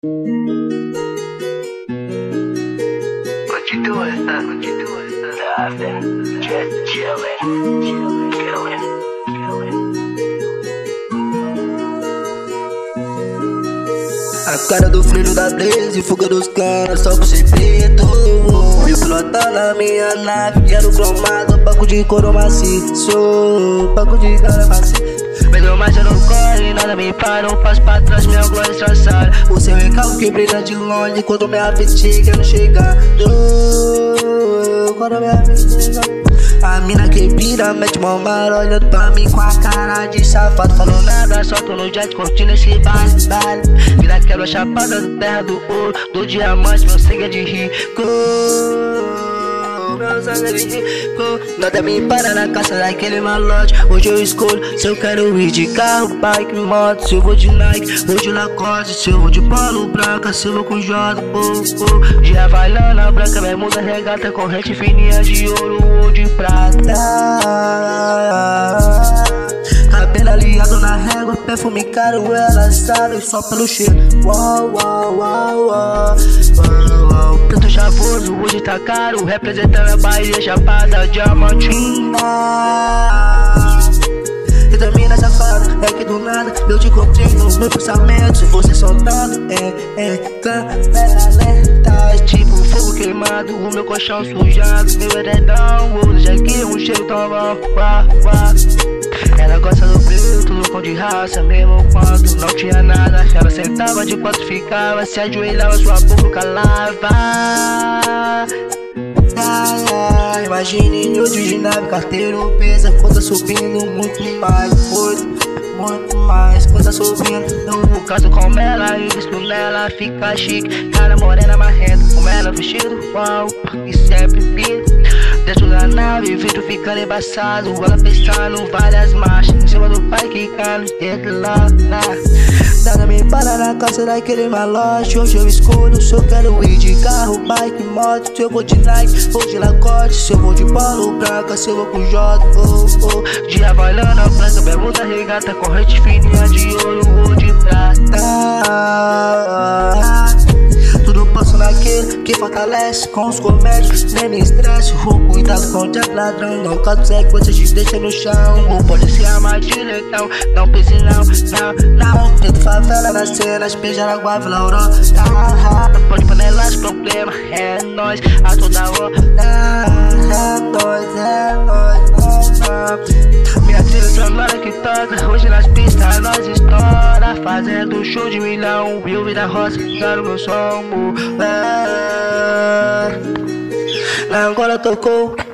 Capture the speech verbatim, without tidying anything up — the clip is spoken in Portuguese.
What you doing, son? What you doing, son? Nothing. Just chillin'. Chillin'. Chillin'. A cara do filho da Blaze, fuga dos caras, só por ser preto. E o pilota na minha nave, quero cromado, banco de couro maciço, banco de cara maciço. Melhor mais eu não corre, nada me para, eu passo pra trás, minha glória estraçada. O seu recalque que brilha de longe, quando minha fatiga não chega. Quando minha fatiga. A mina que pira, mete mão mar, olhando pra mim com a cara de safado. Falou nada, só tô no jet, curtindo esse baile, baile. Mina quebra a chapada da terra do ouro, do diamante, meu sangue é de rico. Meu sangue é de rico. Nada me para na caça daquele malote. Hoje eu escolho se eu quero ir de carro, bike, moto. Se eu vou de Nike, ou de Lacoste. Se eu vou de polo branca, se eu vou com Jordan, oh, oh. De Havaiana branca, bermuda, regata, corrente fininha de ouro ou de prata. Cabelo aliado na régua, perfume caro, ela sabe só pelo cheiro. Uau, uau, uau, uau, uau. Preto chavoso, hoje tá caro, representando a Bahia, Chapada Diamantina. E também na safada, é que do nada eu te encontrei nos meus pensamentos. Você soltando, é, é, câmera lenta, tipo fogo queimado, o meu colchão sujado, meu edredão, hoje aqui um cheiro tão bom, uá, uá. Ela gosta do preto, louco de raça, mesmo quando não tinha nada. Ela sentava de quatro, ficava, se ajoelhava, sua boca calava. Ai, ai, imagine eu de nave, carteiro pesa, conta subindo muito mais, muito, muito mais, conta subindo. No caso como ela, invisto nela, fica chique, cara morena marrenta, como ela vestido, uau, isso é pepino. Dentro da nave, vidro ficando embaçado, ela pensando várias marchas, em cima do pai que cai nos dedos lá, lá. Nada me para na casa daquele malote. Hoje eu escolho se eu quero ir de carro, bike, moto. Se eu vou de Nike ou de Lacoste. Se eu vou de polo branca, se eu vou com J, oh, oh. De Havaiana branca, bermuda, regata, corrente fininha de ouro ou de prata. Tudo passo naquele que fortalece com os comédios. Nem me estresse, vou cuidado com o diabo ladrão. Não caso segue, você te deixa no chão. Ou pode ser armadilha, então não pense não, não, não. Preto favela nas cenas, Pejaraguá, Vila Aurora. Pode panelas, problema, é nóis, a toda hora. É nóis, é nóis, é nóis. Minha trilha sonora que toca, hoje nas pistas nós estoura. Fazendo show de milhão, eu vi da roça, quero meu som. É. Na Angola tocou.